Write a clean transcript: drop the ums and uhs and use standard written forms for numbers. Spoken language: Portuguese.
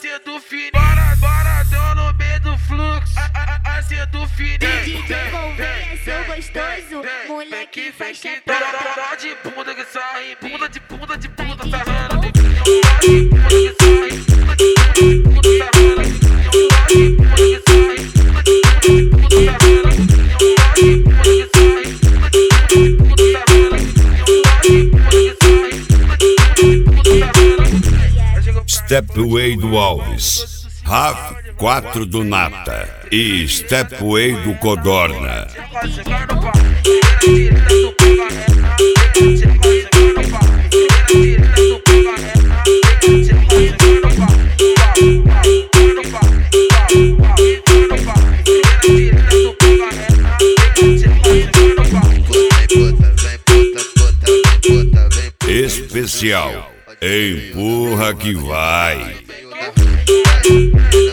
Assim do fininho, baratão no meio do fluxo. Assim do fininho. DJ Gouveia, seu gostoso, moleque faz chapéu. Dó de bunda que sai, bunda de bunda de bunda sarrando. Dó de bunda que sai, bunda de bunda sarrando. Dó de bunda que sai, bunda de bunda sarrando. Dó de bunda que sai, bunda de bunda sarrando. Dó de bunda que sai, bunda de bunda sarrando. Stepway do Alves, RAF 4 do Nata e Stepway do Codorna. Especial, empurra que vai.